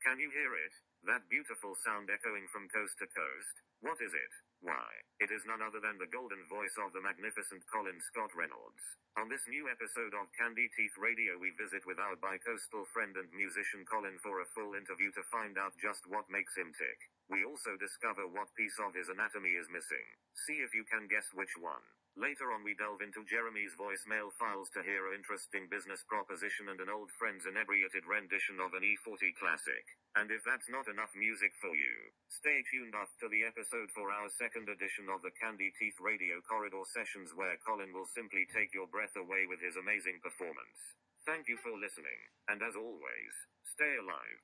Can you hear it? That beautiful sound echoing from coast to coast. What is it? Why, it is none other than the golden voice of the magnificent Colin Scott Reynolds. On this new episode of Candy Teeth Radio, we visit with our bi-coastal friend and musician Colin for a full interview to find out just what makes him tick. We also discover what piece of his anatomy is missing. See if you can guess which one. Later on we delve into Jeremy's voicemail files to hear an interesting business proposition and an old friend's inebriated rendition of an E40 classic. And if that's not enough music for you, stay tuned after the episode for our second edition of the Candy Teeth Radio Corridor Sessions, where Colin will simply take your breath away with his amazing performance. Thank you for listening, and as always, stay alive.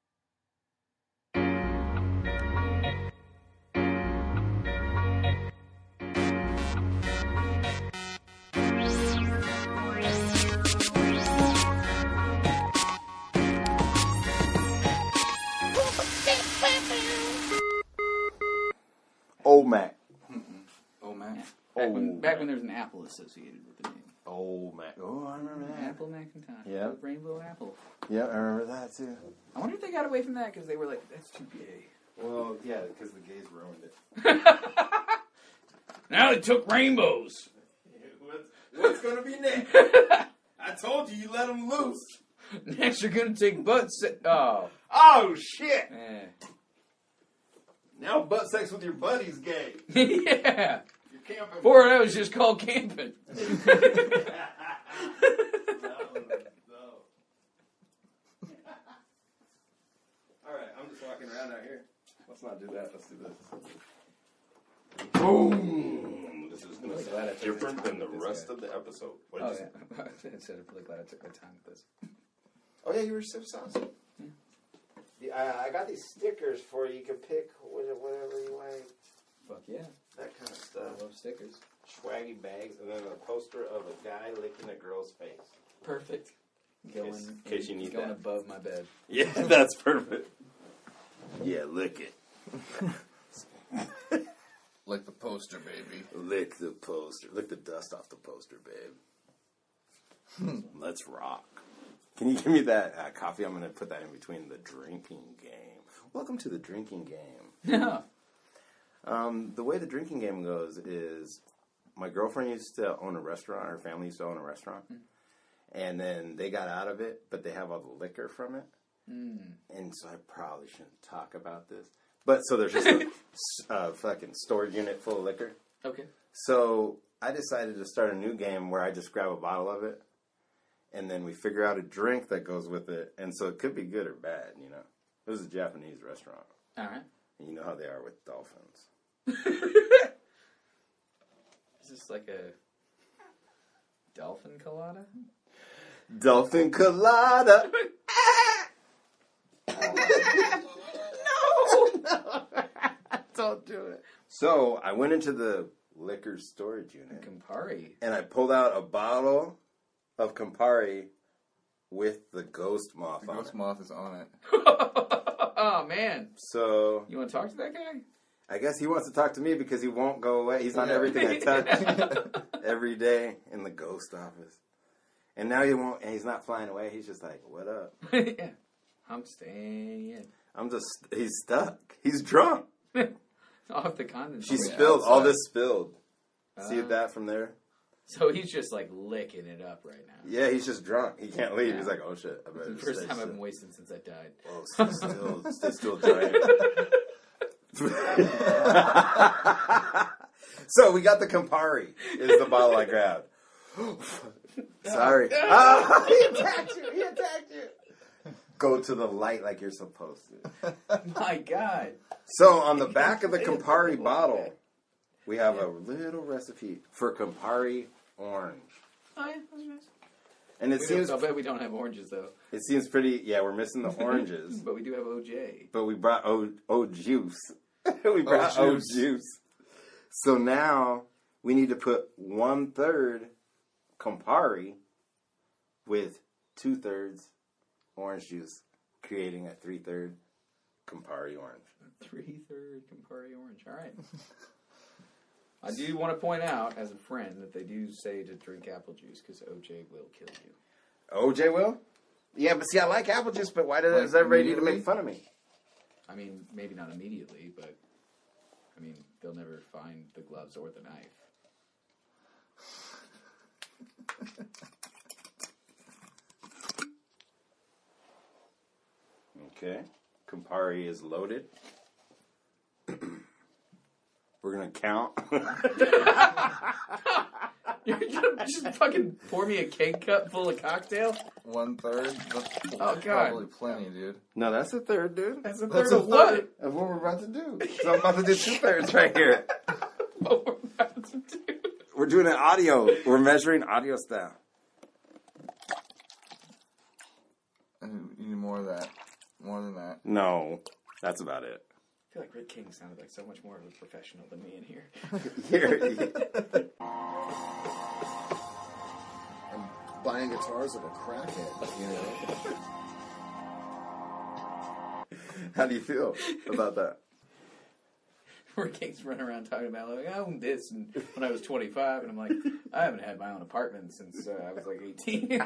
Old Mac. Old Mac. Back when there was an apple associated with the name. Old Mac. Oh, I remember that. Apple Macintosh. Yeah. With Rainbow Apple. Yeah, I remember that too. I wonder if they got away from that because they were like, that's too gay. Well, yeah, because the gays ruined it. Now they took rainbows. What's going to be next? I told you let them loose. Next you're going to take butts. Oh. Oh, shit. Eh. Now butt sex with your buddy's gay. Yeah. You're camping. Before that was just called camping. No. Alright, I'm just walking around out here. Let's not do that. Let's do this. Boom! This is going to sound different than the rest of the episode. What did you say? I said I'm really glad I took my time with this. Oh, yeah, you were so saucy. I got these stickers for you. You can pick whatever you like. Fuck yeah. That kind of I stuff. love stickers. Swaggy bags, and then a poster of a guy licking a girl's face. Perfect. Going, In case you need going that. above my bed. Yeah, that's perfect. Yeah, lick it. Like the poster, baby. Lick the poster. Lick the dust off the poster, babe. Let's rock. Can you give me that coffee? I'm going to put that in between the drinking game. Welcome to the drinking game. Yeah. The way the drinking game goes is my girlfriend used to own a restaurant. Her family used to own a restaurant. And then they got out of it, but they have all the liquor from it. And so I probably shouldn't talk about this. But so there's just a fucking storage unit full of liquor. Okay. So I decided to start a new game where I just grab a bottle of it. And then we figure out a drink that goes with it. And so it could be good or bad, you know. It was a Japanese restaurant. All right. And you know how they are with dolphins. Is this like a dolphin colada? Dolphin colada. No. Don't do it. So I went into the liquor storage unit. Campari. And I pulled out a bottle of Campari with the ghost moth The on ghost it. moth is on it. Oh, man. So You want to talk to that guy? I guess he wants to talk to me because he won't go away. He's on everything I touch every day in the ghost office. And now he won't, and he's not flying away. He's just like, what up? Yeah. I'm staying. He's stuck. He's drunk. Off the condensate. She spilled. All this spilled. See that from there? So he's just like licking it up right now. Yeah, he's just drunk. He can't leave. Yeah. He's like, oh shit. I better It's the first stay time I've still. been wasted since I died. Oh, stay still giant. So we got the Campari. Is the bottle I grabbed. Sorry. Oh, he attacked you. He attacked you. Go to the light like you're supposed to. My God. So on the back of the Campari bottle, we have a little recipe for Campari orange. Oh, yeah. That's nice. And it seems I'll bet we don't have oranges, though. it seems pretty. Yeah, we're missing the oranges, But we do have OJ. but we brought O juice. We brought O juice. So now we need to put 1/3 Campari with 2/3 orange juice, creating a 3/3 Campari orange. 3/3 Campari orange. All right. I do want to point out, as a friend, that they do say to drink apple juice because OJ will kill you. OJ will? Yeah, but see, I like apple juice, but why Like, does everybody need to immediately? make fun of me? I mean, maybe not immediately, but I mean, they'll never find the gloves or the knife. Okay. Campari is loaded. We're going to count. You're gonna just fucking pour me a keg cup full of cocktail? 1/3. That's Oh, God. probably plenty, dude. No, that's a third, dude. That's a That's third of what? Of what we're about to do. So I'm about to do 2/3 right here. What we're about to do. We're doing an audio. We're measuring audio style. And you need more of that. More than that. No, that's about it. I feel like Rick King sounded like so much more of a professional than me in here. Here. I'm buying guitars like a crackhead, you know? How do you feel about that? Rick King's running around talking about, like, I owned this and when I was 25, and I'm like, I haven't had my own apartment since I was like 18.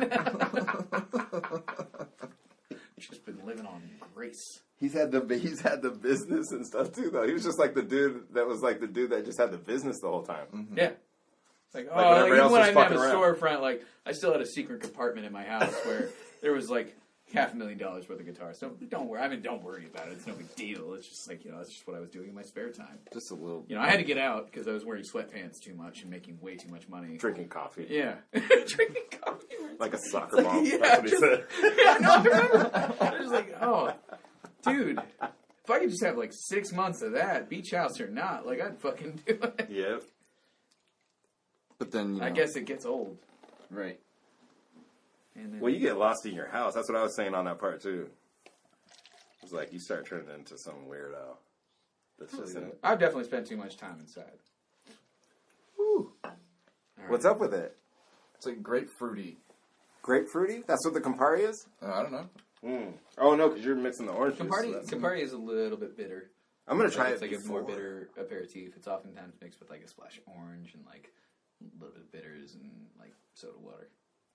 Just been living on grace. He's had the business and stuff too, though. He was just like the dude that just had the business the whole time. Mm-hmm. Yeah. Like, when oh, everybody even else when was I didn't have a fucking storefront, like, I still had a secret compartment in my house where there was like $500,000 worth of guitars. So don't worry. I mean, don't worry about it. It's no big deal. It's just like, that's just what I was doing in my spare time. Just a little. I had to get out because I was wearing sweatpants too much and making way too much money. Drinking coffee. Yeah. Drinking coffee. Like a soccer ball. Yeah, That's what he said. Yeah, I know, I remember. I was like, oh, dude, if I could just have like 6 months of that, beach house or not, like, I'd fucking do it. Yep. But then, I guess it gets old. Right. And then, Well, you get lost in your house. That's what I was saying on that part, too. It's like you start turning into some weirdo. That's just in it. I've definitely spent too much time inside. Woo. All right. What's up with it? It's like grapefruity. Grapefruity? That's what the Campari is? I don't know. Mm. Oh, no, because you're mixing the orange juice. so that's- Campari is a little bit bitter. I'm going to try It's it like a more before. bitter aperitif. It's oftentimes mixed with like a splash of orange and like a little bit of bitters and like soda water.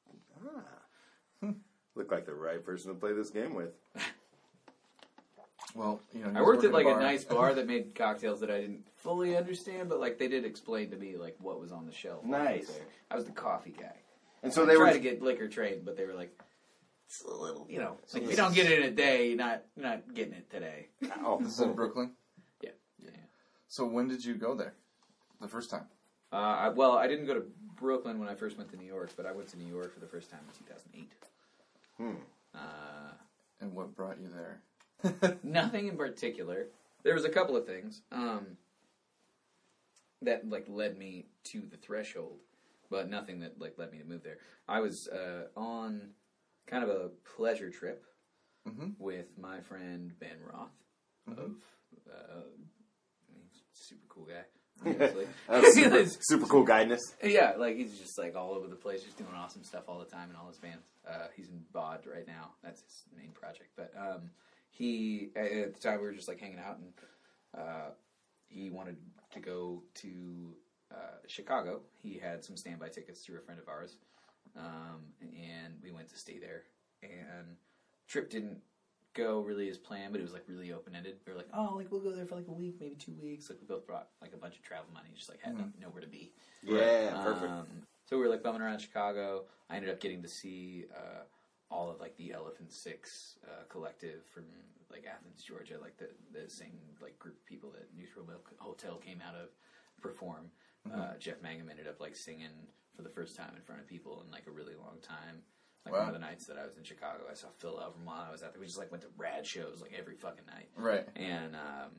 Look like the right person to play this game with. Well, I worked at like a nice bar that made cocktails that I didn't fully understand, but like they did explain to me like what was on the shelf. while I was Nice. there. I was the coffee guy. And so I they tried were... to get liquor trained, but they were like, it's a little, like if you don't get it in a day, you're not getting it today. Oh, This is in Brooklyn? Yeah. So when did you go there? The first time? Well, I didn't go to Brooklyn when I first went to New York, but I went to New York for the first time in 2008. And what brought you there? Nothing in particular. There was a couple of things that like led me to the threshold, but nothing that like led me to move there. I was on kind of a pleasure trip with my friend Ben Roth of he's a super cool guy. Honestly. super cool guyness. Yeah, like he's just like all over the place, just doing awesome stuff all the time in all his bands. He's in Bod right now. That's his main project. But he, at the time, we were just like hanging out, and he wanted to go to Chicago. He had some standby tickets through a friend of ours, and we went to stay there. And trip didn't go really as planned, but it was like really open-ended. We were like, oh, like we'll go there for like a week, maybe 2 weeks. Like we both brought like a bunch of travel money, just like had nowhere to be. Yeah, perfect. So we were like bumming around Chicago. I ended up getting to see all of like the Elephant Six collective from like Athens, Georgia, like the same like group of people that Neutral Milk Hotel came out of perform. Jeff Mangum ended up like singing for the first time in front of people in like a really long time. Like one of the nights that I was in Chicago, I saw Phil Elverum while I was out there. We just like went to rad shows like every fucking night. Right. And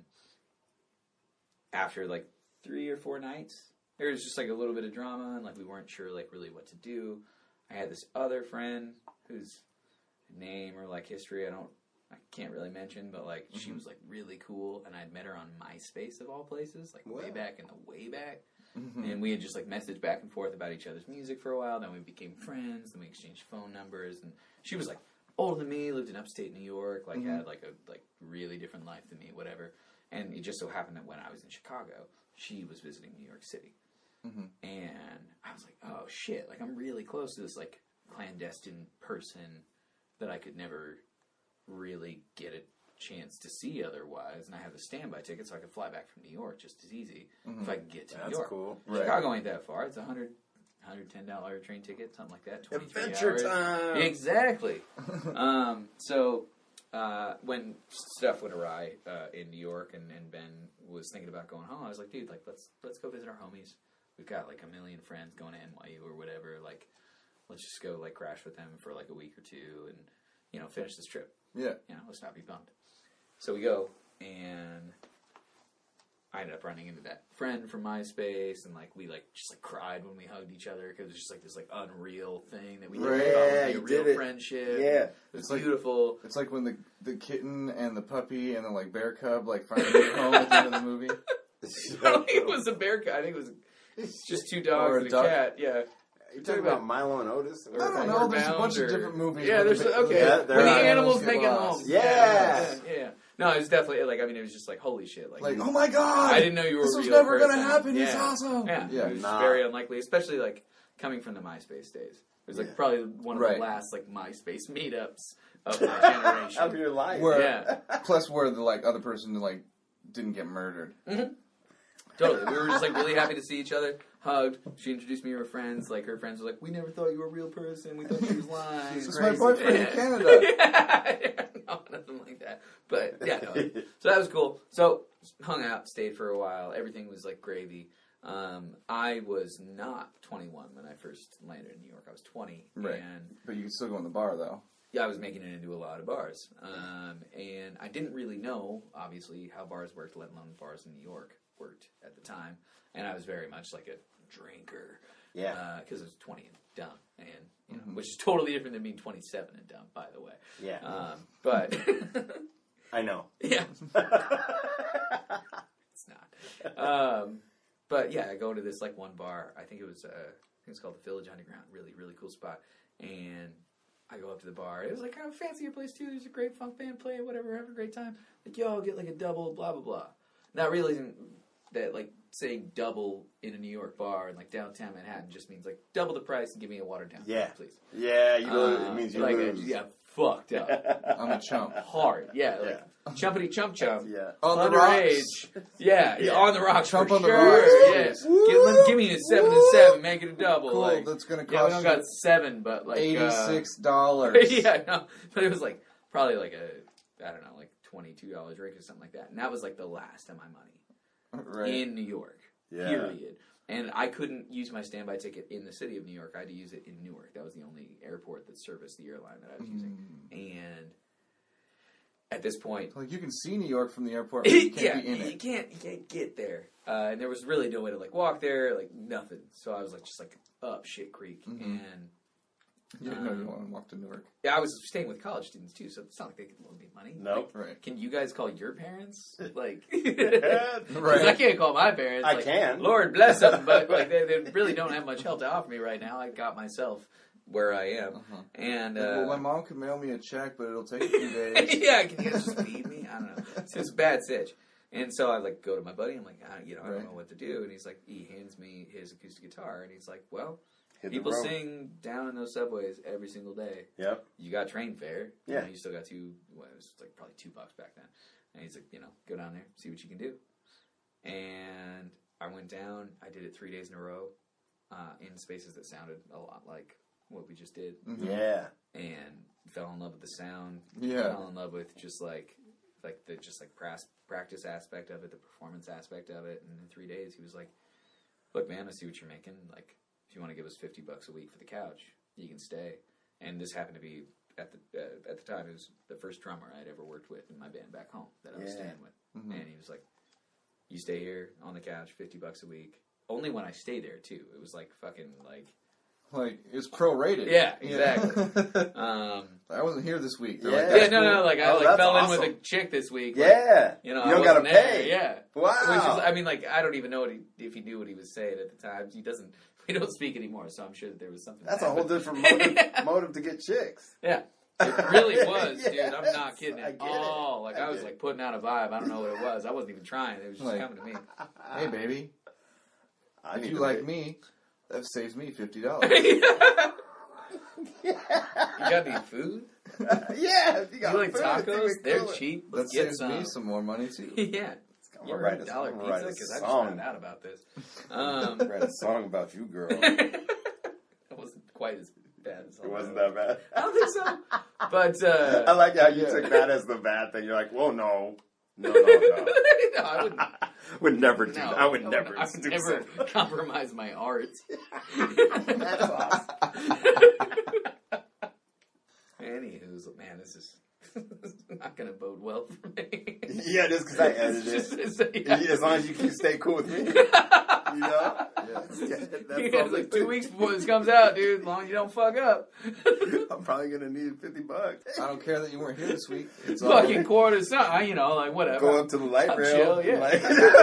after like 3 or 4 nights, there was just like a little bit of drama, and like we weren't sure like really what to do. I had this other friend whose name or like history I can't really mention, but like she was like really cool, and I'd met her on MySpace of all places, like way back in the way back. And we had just like messaged back and forth about each other's music for a while. Then we became friends. Then we exchanged phone numbers. And she was like older than me, lived in upstate New York, like had like a like really different life than me, whatever. And it just so happened that when I was in Chicago, she was visiting New York City. And I was like, oh shit, like I'm really close to this like clandestine person that I could never really get a chance to see otherwise, and I have a standby ticket so I could fly back from New York just as easy if I could get to New That's York. cool. Chicago ain't that far. It's $110 train ticket, something like that. 23 Adventure hours. time. Exactly. So when stuff went awry in New York, and Ben was thinking about going home, I was like, dude, like let's go visit our homies. We've got like a million friends going to NYU or whatever. Like, let's just go like crash with them for like a week or two, and finish this trip. Yeah. Let's not be bummed. So we go, and I ended up running into that friend from MySpace, and like we like just like cried when we hugged each other because it was just like this like unreal thing that we did. We thought would be a real friendship. Yeah, it was beautiful. It's like when the kitten and the puppy and the like bear cub like finally get home at the end of the movie. I don't think it was a bear cat. I think it was just two dogs Or a and a duck. cat. Yeah. You're talking about Milo and Otis? I don't know. There's a bunch of different movies. Yeah, there's okay. Yeah, when there the are. animals Get make it lost. home. Yeah. Yeah. No, it was definitely like it was just like holy shit. Like, oh my god! I didn't know you were. This a was real never person. gonna happen. Yeah. It's awesome. Yeah, Yeah. it was Nah. very unlikely, especially like coming from the MySpace days. It was like probably one of Right. the last like MySpace meetups of my generation. Of your life. Where, Yeah. Plus, where the like other person like didn't get murdered. Totally, we were just like really happy to see each other. Hugged. She introduced me to her friends. Like her friends were like, "We never thought you were a real person. We thought she was lying." This is my boyfriend in Canada. Yeah, no, nothing like that. But yeah, no. So that was cool. So hung out, stayed for a while. Everything was like gravy. I was not 21 when I first landed in New York. I was 20, Right. and But you can still go in the bar though. yeah, I was making it into a lot of bars. And I didn't really know, obviously, how bars worked, let alone bars in New York worked at the time. And I was very much like a drinker. Yeah. Because I was 20 and dumb. And, which is totally different than being 27 and dumb, by the way. Yeah. But, I know. yeah. It's not. But yeah, I go to this like one bar. I think it's called the Village Underground. Really, really cool spot. And I go up to the bar. It was like kind of a fancier place too. There's a great funk band playing, whatever, have a great time. Like, yo, I'll get like a double, blah blah blah. Not realizing that like saying double in a New York bar in like downtown Manhattan just means like double the price and give me a watered down, Yeah. please. Yeah, you know, it means you like lose. yeah, fucked up, I'm a chump. hard, yeah, like chumpity chump chump. Yeah. On the Underage, rocks. yeah, on the rocks Chump for on the sure. rocks. Yeah, give me a 7 and 7, make it a double. Cool. Like, That's gonna yeah, we cost don't got 7, but like $86. yeah, no, but it was like probably like I don't know, like $22 drink or something like that, and that was like the last of my money Right. in New York. Yeah. Period. And I couldn't use my standby ticket in the city of New York. I had to use it in Newark. That was the only airport that serviced the airline that I was using. And at this point, Like you can see New York from the airport, but you can't be in you it. can't get there. And there was really no way to like walk there, like nothing. So I was like just like up shit creek, and You didn't know you wanted to walk to Newark. yeah, I was staying with college students too, so it's not like they could loan me money. Nope. Right. Can you guys call your parents? Like, Right. 'cause I can't call my parents. I like, can. Lord bless them, but like they really don't have much help to offer me right now. I got myself where I am, and Well, my mom could mail me a check, but it'll take a few days. yeah, can you guys just feed me? I don't know. It's a bad sitch. And so I like go to my buddy. I'm like, I don't Right. know what to do. And he's like, he hands me his acoustic guitar, and he's like, well, Hit the people road. sing down in those subways every single day. Yep. You got train fare. Yeah. You still got it was like probably $2 back then. And he's like, go down there, see what you can do. And I went down. I did it 3 days in a row in spaces that sounded a lot like what we just did. Yeah. And fell in love with the sound. Yeah. Fell in love with just like the practice aspect of it, the performance aspect of it. And in 3 days, he was like, "Look, man, I see what you're making. Like, if you want to give us $50 a week for the couch, you can stay." And this happened to be at the time, it was the first drummer I'd ever worked with in my band back home that I was staying with. And he was like, "You stay here on the couch, $50 a week." Only when I stay there too. It was like fucking like. Like it's prorated. Yeah, exactly. I wasn't here this week. They're Yeah. like, Yeah, "That's no, cool." like I Oh, like that's fell in awesome. with a chick this week. Like, Yeah. you You I don't gotta wasn't there, pay. Yeah. Wow. Which is, I mean, like I don't even know if he knew what he was saying at the time. He doesn't. We don't speak anymore, so I'm sure that there was something. That's that a whole happened. different motive to get chicks. Yeah. It really was, dude. Yes, I'm not kidding I at get it. all. Like I was get like putting out a vibe. I don't know what it was. I wasn't even trying. It was just Like- coming to me. Hey, baby, I if need you to like pay. me, that saves me $50. You got any food? Yeah, if you got You like food, tacos? it's They're cool. cheap. That Let's get saves some. me some more money too. Yeah. I'm You gonna ever write heard a dollar song. pizza? Because I just song. found out about this. Write a song about you, girl. It wasn't quite as bad as all It wasn't that. that bad. I don't think so. But I like how you took that as the bad thing. You're like, well, no. No, no, no. no, I wouldn't. Would never do No, that. I would never I would do never something. compromise my art. That's awesome. Anywho, man, this is not going to bode well for me. Yeah, just because I edited It's it. just- yeah. As long as you can stay cool with me. You know? That's Yeah, all it's like they 2 do. weeks before this comes out, dude. As long as you don't fuck up. I'm probably going to need $50. I don't care that you weren't here this week. It's all Fucking quarter something, you know, like whatever. Go up to the light I'm rail. chill, yeah. Like,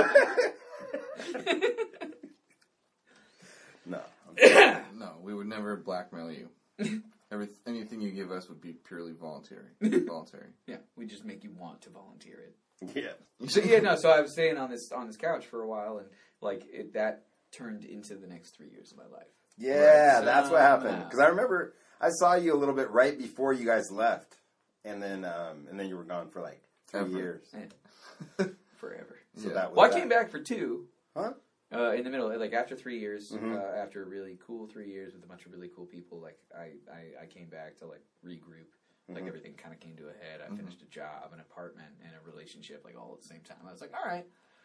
no. No, we would never blackmail you. Anything you give us would be purely voluntary. Yeah, we just make you want to volunteer it. Yeah. So yeah, no. So I was staying on this couch for a while, and like that turned into the next 3 years of my life. Yeah, Right. that's what happened. Somehow. Because I remember I saw you a little bit right before you guys left, and then you were gone for like 3 Ever. years. Forever. So Yeah. that was Well, I that. came back for 2. Huh? In the middle, like after 3 years, Mhm. after a really cool 3 years with a bunch of really cool people, like I came back to like regroup. Like Mhm. everything kind of came to a head. I finished a job, an apartment, and a relationship, like all at the same time. I was like, all right,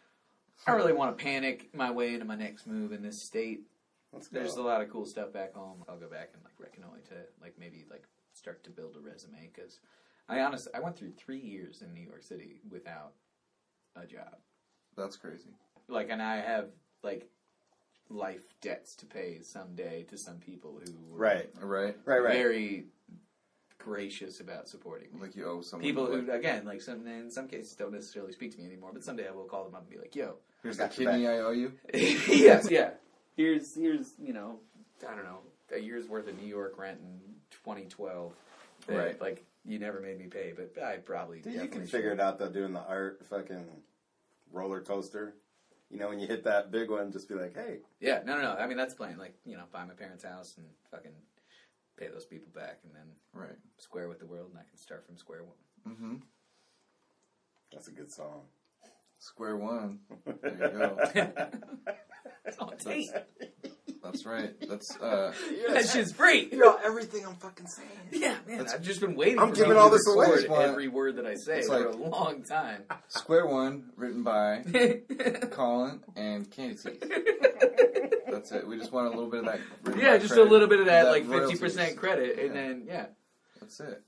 I really want to panic my way into my next move in this state. Let's go. There's a lot of cool stuff back home. I'll go back and like reconnoiter to like maybe like start to build a resume because I went through 3 years in New York City without a job. That's crazy. Like, and I have like life debts to pay someday to some people who were Right. Right? very gracious about supporting me. Like you owe someone. People who, like, again, like in some cases don't necessarily speak to me anymore, but someday I will call them up and be like, "Yo, here's the got your kidney I owe you. yes, yeah. Here's you know, I don't know, a year's worth of New York rent in 2012. That, Right. Like you never made me pay, but I probably Dude, you definitely can figure should. it out though, doing the art fucking roller coaster. You know, when you hit that big one, just be like, hey. Yeah, no. I mean, that's the plan. Like, you know, buy my parents' house and fucking pay those people back, and then Right. square with the world, and I can start from square one. Mm-hmm. That's a good song. Square one. There you go. That's all it takes. That's right. That's That shit's free. You know everything I'm fucking saying. Yeah, man. I've just been waiting. I'm for giving people all to this away. record Just want- every word that I say It's for like- a long time. Square One, written by Colin and Candy Teeth. That's it. We just want a little bit of that. written Yeah, by just credit, a little bit of that, like royalties. 50% credit, and Yeah. then yeah. That's it.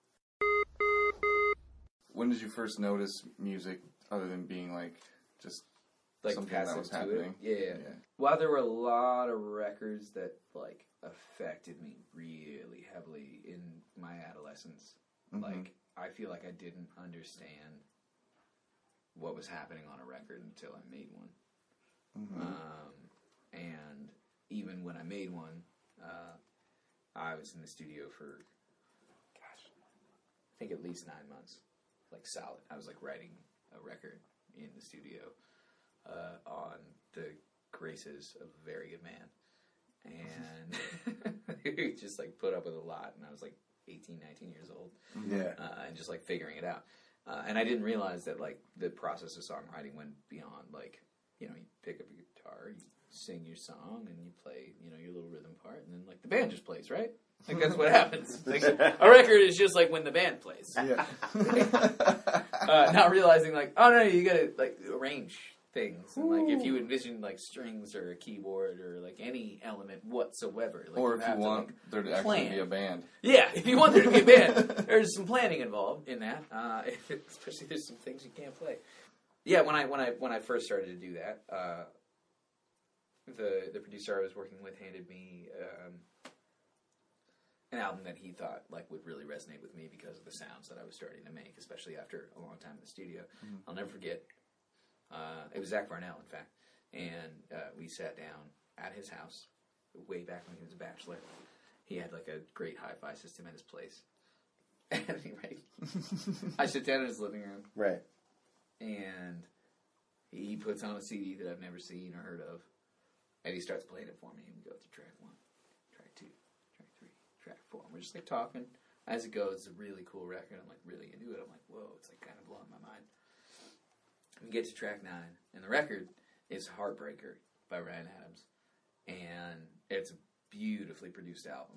When did you first notice music, other than being like just Like something that passive was to happening? it. Yeah. While there were a lot of records that like affected me really heavily in my adolescence, Mhm. like I feel like I didn't understand what was happening on a record until I made one. And even when I made one, I was in the studio for, gosh, I think at least 9 months, like solid. I was like writing a record in the studio on the graces of a very good man. And he just like put up with a lot, and I was like 18, 19 years old, Yeah. and just like figuring it out. And I didn't realize that like the process of songwriting went beyond like, you know, you pick up a guitar, you sing your song, and you play, you know, your little rhythm part, and then like the band just plays, right? Like that's what happens. Like, a record is just like when the band plays. Yeah. Not realizing like, oh no, you gotta like arrange things, and like if you envision like strings or a keyboard or like any element whatsoever, like, Or if have you to, want like, there to actually plan. be a band. Yeah, if you want there to be a band, there's some planning involved in that. Especially if there's some things you can't play. Yeah, when I first started to do that, the producer I was working with handed me an album that he thought like would really resonate with me because of the sounds that I was starting to make, especially after a long time in the studio. I'll never forget. It was Zach Varnell, in fact, and we sat down at his house way back when he was a bachelor. He had like a great hi-fi system at his place. And anyway, I sit down in his living room, Right. and he puts on a CD that I've never seen or heard of, and he starts playing it for me, and we go through track 1, track 2, track 3, track 4. And we're just like talking, as it goes, it's a really cool record. I'm like really into it. I'm like, whoa, it's like kind of blowing my mind. We get to track 9, and the record is Heartbreaker by Ryan Adams, and it's a beautifully produced album.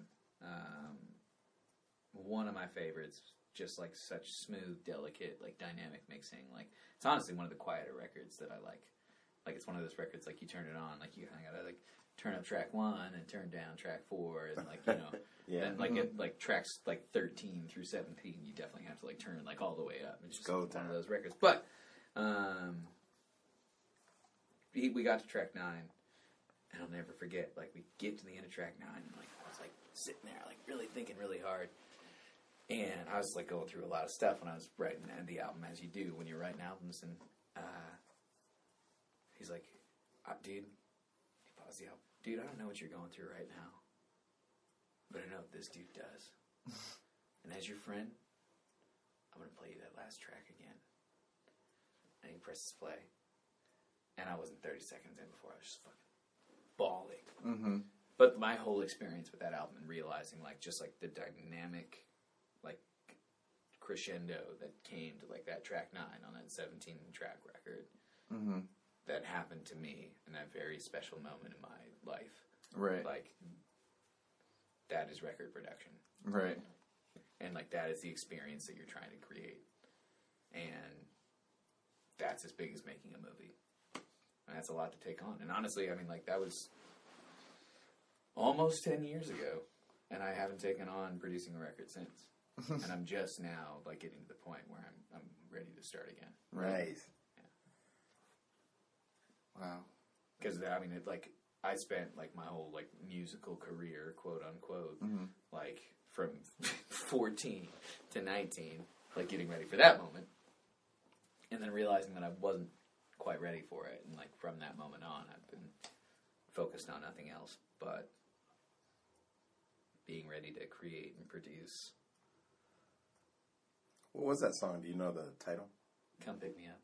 One of my favorites, just like such smooth, delicate, like dynamic mixing. Like it's honestly one of the quieter records that I like. Like it's one of those records like you turn it on, like you kind of gotta like turn up track 1 and turn down track 4, and like and like it like tracks like 13 through 17, you definitely have to like turn like all the way up. It's just one of those records. But we got to track 9, and I'll never forget. Like we get to the end of track 9, and like I was like sitting there, like really thinking really hard. And I was like going through a lot of stuff when I was writing the album, as you do when you're writing albums. And he's like, dude, he paused the album. Dude, I don't know what you're going through right now, but I know what this dude does. And as your friend, I'm going to play you that last track again. And he presses play. And I wasn't 30 seconds in before I was just fucking bawling. Mm-hmm. But my whole experience with that album and realizing like just like the dynamic like crescendo that came to like that track 9 on that 17 track record that happened to me in that very special moment in my life. Right. Like that is record production. Right. And like that is the experience that you're trying to create. And that's as big as making a movie. And that's a lot to take on. And honestly, I mean like that was almost 10 years ago, and I haven't taken on producing a record since. And I'm just now like getting to the point where I'm ready to start again. Nice. Yeah. Wow. Because I mean, like I spent like my whole like musical career, quote unquote, like from 14 to 19, like getting ready for that moment, and then realizing that I wasn't quite ready for it, and like from that moment on, I've been focused on nothing else but being ready to create and produce. What was that song? Do you know the title? Come Pick Me Up.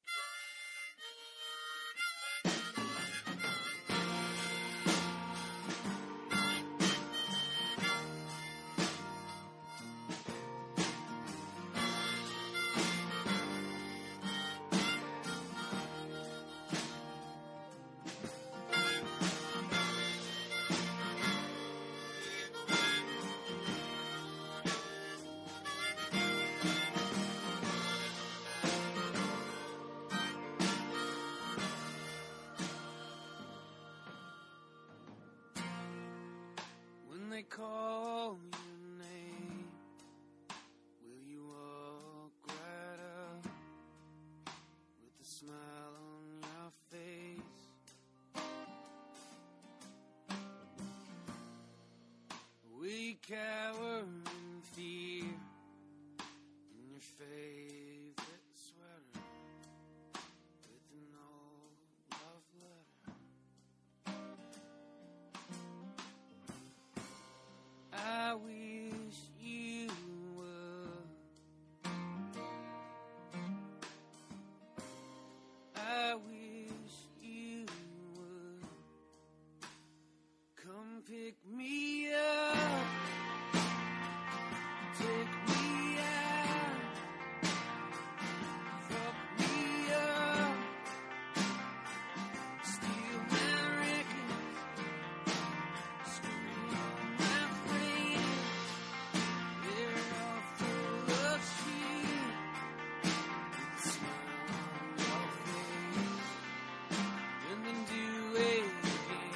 They call your name, will you walk right up with a smile on your face? Will you cower in fear in your favorite sweater with an old love letter? I wish you would. I wish you would come pick me up, take me out, fuck me up, steal my records, scream my friends. They're all full of shit, with a smile on your face, and then do it again.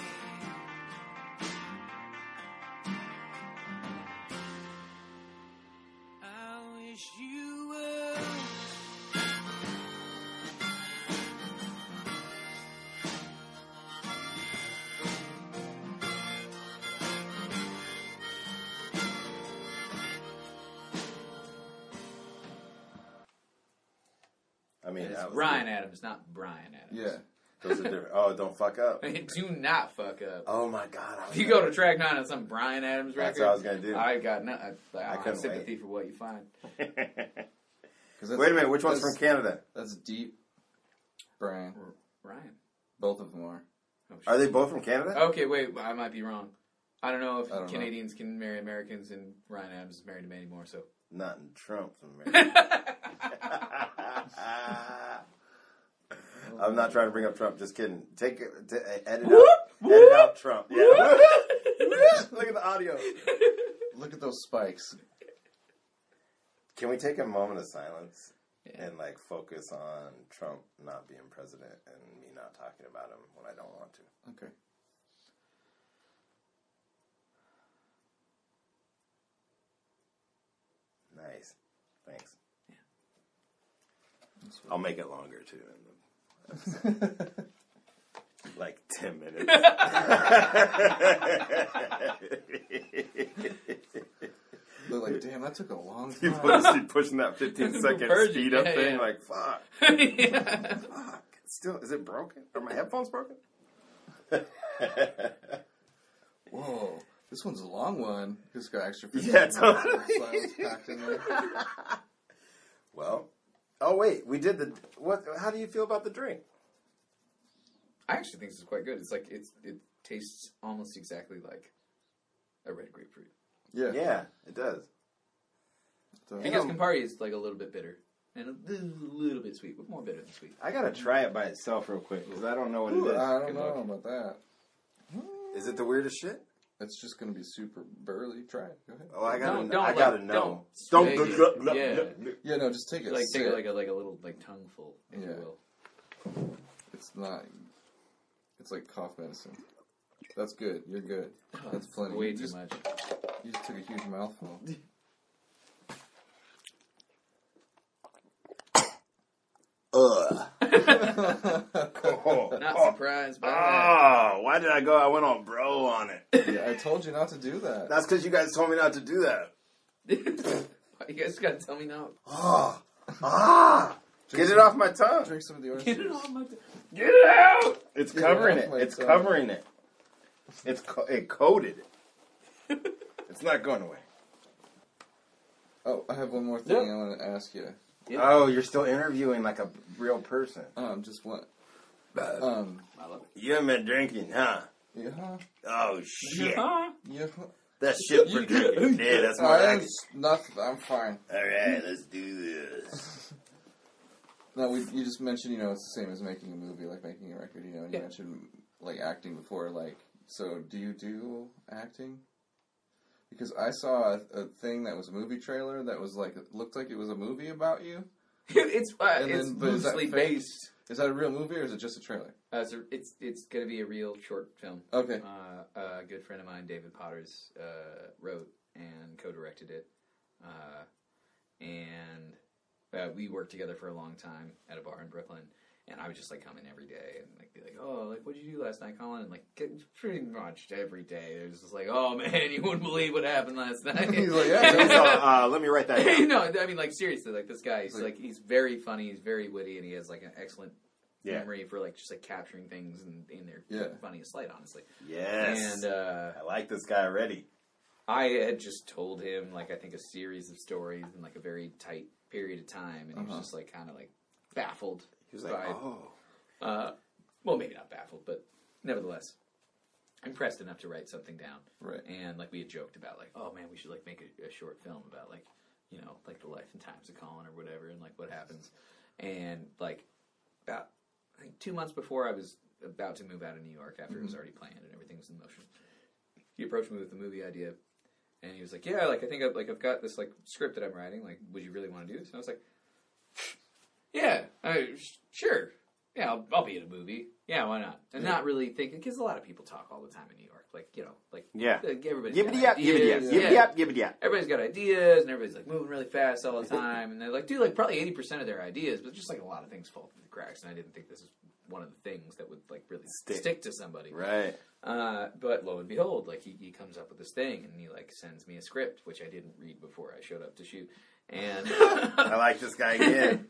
I wish you would. I mean, It's that was Ryan Adams, not Brian Adams. Yeah. Those are different. Oh, don't fuck up. Do not fuck up. Oh my god. If you go to track 9 on some Brian Adams record, That's what I was gonna do. I got no. I have couldn't sympathy wait. for what you find. Wait a minute. Which one's from Canada? That's deep, Brian. Ryan. Both of them are. Oh, Are they both from Canada? Okay, wait. I might be wrong. I don't know if I don't know. Canadians can marry Americans, and Ryan Adams is married to Mandy Moore, so. Not in Trump's America. I'm not trying to bring up Trump. Just kidding. Edit out Trump. Yeah. Look at the audio. Look at those spikes. Can we take a moment of silence Yeah. and like focus on Trump not being president and me not talking about him when I don't want to? Okay. Nice. Thanks. That's I'll make it longer too. Like 10 minutes. Look like, damn, that took a long You time. pushing that 15-second Purge it, speed up yeah, thing, yeah. like fuck. Yeah. Fuck. Still, is it broken? Are my headphones broken? Whoa, this one's a long one. It's got extra. Yeah, 15 totally. minutes of silence packed in there. Well, oh wait, we did the what? How do you feel about the drink? I actually think this is quite good. It's like it tastes almost exactly like a red grapefruit. Yeah. Yeah, it does. So, Yeah. Because Campari is like a little bit bitter and a little bit sweet, but more bitter than sweet. I gotta try it by itself real quick because I don't know what it is. I don't Good know luck. about that. Is it the weirdest shit? It's just gonna be super burly. Try it. Go ahead. Oh, I gotta, Don't, I gotta like, know. don't Don't. swig Don't. it. Yeah. Yeah, no, just take it. Like take sip. like a little like tongueful, if Yeah. you will. It's not. It's like cough medicine. That's good. You're good. That's plenty. Way You too just- much. You just took a huge mouthful. Ugh. Not surprised by that. Oh, why did I go? I went on bro on it. Yeah, I told you not to do that. That's because you guys told me not to do that. You guys gotta tell me now. Get it off my tongue. Drink some of the orange Get it juice. off my. Get it out. It's Get it covering off it. my It's tongue. covering it. It coated it. It's not going away. Oh, I have one more thing Yeah. I want to ask you. Yeah. Oh, you're still interviewing like a real person. Just one. I love it. You haven't been drinking, huh? Yeah. Oh shit. Yeah. That's shit for drinking. Yeah, that's more like it. I'm fine. All right, let's do this. No, you just mentioned, it's the same as making a movie, like making a record, and you Yeah. mentioned, like, acting before, like, so do you do acting? Because I saw a thing that was a movie trailer that was, like, it looked like it was a movie about you. It's And it's then- but is that loosely fake? based. Is that a real movie, or is it just a trailer? So it's gonna be a real short film. Okay. A good friend of mine, David Potters, wrote and co-directed it, and we worked together for a long time at a bar in Brooklyn. And I would just like come in every day and like be like, oh, like what'd you do last night, Colin? And like pretty much every day, it was just like, oh man, you wouldn't believe what happened last night. He's like, yeah. Let me write that down. No, I mean like seriously, like this guy, he's very funny, he's very witty, and he has like an excellent memory for like just like capturing things in their funniest light, honestly. Yes. And I like this guy already. I had just told him like I think a series of stories in like a very tight period of time, and he was just like kind of like baffled. He was like, oh. Well, maybe not baffled, but nevertheless impressed enough to write something down. Right. And like we had joked about like, oh man, we should like make a short film about like, like the life and times of Colin or whatever, and like what happens. And like about I think 2 months before I was about to move out of New York, after it was already planned and everything was in motion, he approached me with the movie idea, and he was like, yeah, like I think I've got this like script that I'm writing. Like, would you really want to do this? And I was like, yeah, sure. Yeah, I'll be in a movie. Yeah, why not? And not really thinking, because a lot of people talk all the time in New York. Like, yeah. Everybody's Yippity got yap, yippity yap, ideas. yippity yap, yippity yap. Everybody's got ideas, and everybody's like moving really fast all the time. And they're like, do like probably 80% of their ideas, but just like a lot of things fall through the cracks. And I didn't think this is one of the things that would like really stick to somebody. Right. But lo and behold, like he comes up with this thing, and he like sends me a script, which I didn't read before I showed up to shoot. And I like this guy again.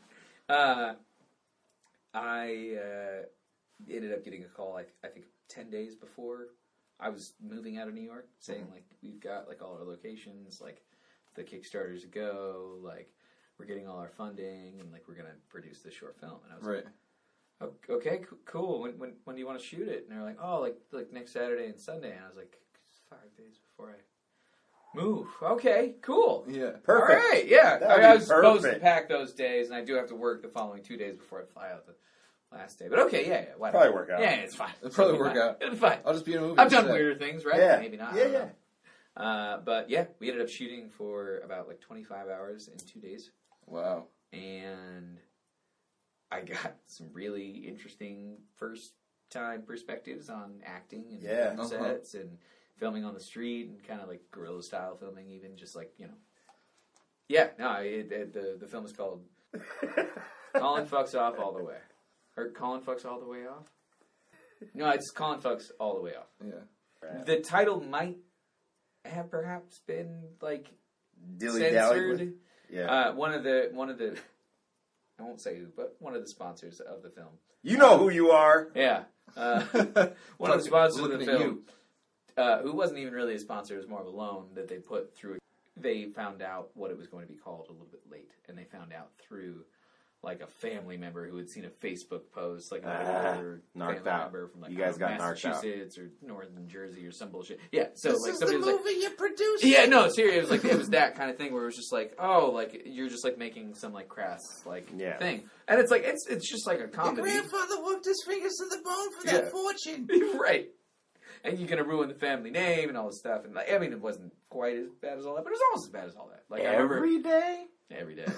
I ended up getting a call, I think 10 days before I was moving out of New York, saying, like, we've got, like, all our locations, like, the Kickstarter's a go, like, we're getting all our funding, and, like, we're going to produce this short film. And I was like, okay, cool. When do you want to shoot it? And they're like, oh, like next Saturday and Sunday. And I was like, 5 days before I move. Okay, cool. Yeah. Perfect. All right, yeah. That would I be was supposed to perfect. pack those days, and I do have to work the following 2 days before I fly out the last day. But okay, yeah. Whatever. Probably work out. Yeah, it's fine. It'll probably It'll be work fine. out. It's fine. I'll just be in a movie. I've done instead. weirder things, right? Yeah. Maybe not. I Yeah, don't yeah. know. But yeah, we ended up shooting for about like 25 hours in 2 days. Wow. And I got some really interesting first time perspectives on acting and Yeah. film sets and filming on the street and kind of like guerrilla style filming, even just like, you know. Yeah, no, the film is called Colin Fucks Off All the Way. Or Colin Fucks All the Way Off? No, it's Colin Fucks All the Way Off. Yeah. The title might have perhaps been like Dilly-dally censored. with- Yeah. One of the I won't say who, but one of the sponsors of the film. You know who you are. Yeah. One of the sponsors of the Looking at film, who wasn't even really a sponsor, it was more of a loan that they put through. They found out what it was going to be called a little bit late, and they found out through like a family member who had seen a Facebook post, like an older knocked family out. member from like You guys got knocked out. Massachusetts or Northern Jersey or some bullshit. Yeah, so This like is the somebody was like, movie you produced. yeah, no, seriously, it was that kind of thing where it was just like, oh, like you're just like making some like crass like Yeah. thing, and it's like it's just like a Your comedy, grandfather worked his fingers in the bone for that Yeah. fortune. right? And you're gonna ruin the family name and all this stuff, and like, I mean, it wasn't quite as bad as all that, but it was almost as bad as all that. Like I remember Every day? every day.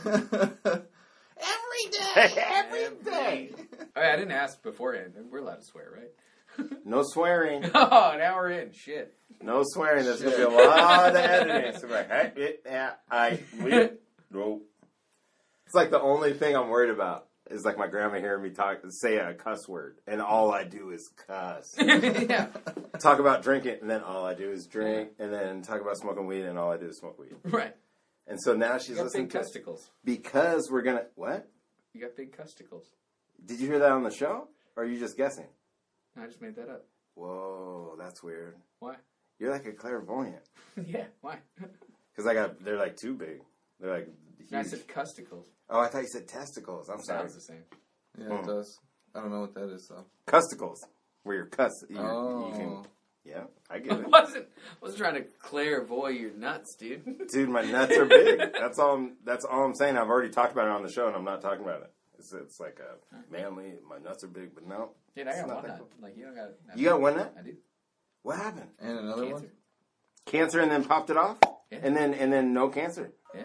Every day. Every day. Oh, yeah, I didn't ask beforehand. We're allowed to swear, right? No swearing. Oh, an hour in, shit. No swearing. There's going to be a lot of editing. So like, hey, yeah, no. It's like the only thing I'm worried about is like my grandma hearing me say a cuss word, and all I do is cuss. Yeah, Talk about drinking, and then all I do is drink, and then talk about smoking weed, and all I do is smoke weed. right. And so now You she's got listening big to it testicles. because we're gonna what? You got big testicles. Did you hear that on the show, or are you just guessing? I just made that up. Whoa, that's weird. Why? You're like a clairvoyant. Yeah, why? Because they're like too big. They're like huge. I said testicles. Oh, I thought you said testicles. I'm sorry. Sounds the same. Yeah, it does. I don't know what that is, though. Custicles. Where your you Oh. can, yeah, I I get it. wasn't trying to clairvoy your nuts, dude. Dude, my nuts are big. That's all I'm saying. I've already talked about it on the show, and I'm not talking about it. It's like a manly, my nuts are big, but no. Dude, I It's got not one that nut. cool. Like, you don't got. You got one nut? I do. What happened? And another Cancer. one? Cancer and then popped it off? Yeah. And then no cancer? Yeah.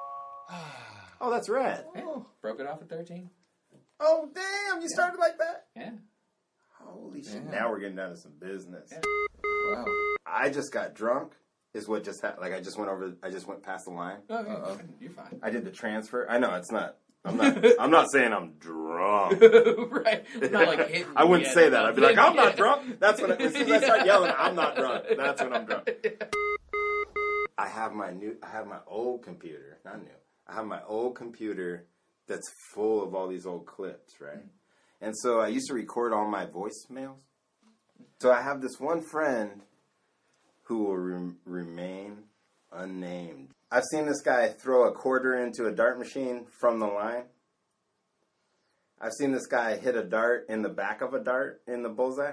Oh, that's rad. Yeah. Broke it off at 13. Oh, damn, you started like that? Yeah. Holy shit. Damn. Now we're getting down to some business. Yeah. Wow. I just got drunk, is what just happened. Like, I just went past the line. Oh, yeah, Uh-oh. you're fine. I did the transfer. I know, it's not. I'm not saying I'm drunk. Right. Not like hitting I wouldn't you say at that. I'd be like, I'm not Yeah. drunk. That's when as soon as I start yelling, I'm not drunk. That's when I'm drunk. I have my old computer, not new. I have my old computer that's full of all these old clips, right? And so I used to record all my voicemails. So I have this one friend who will remain unnamed. I've seen this guy throw a quarter into a dart machine from the line. I've seen this guy hit a dart in the back of a dart in the bullseye.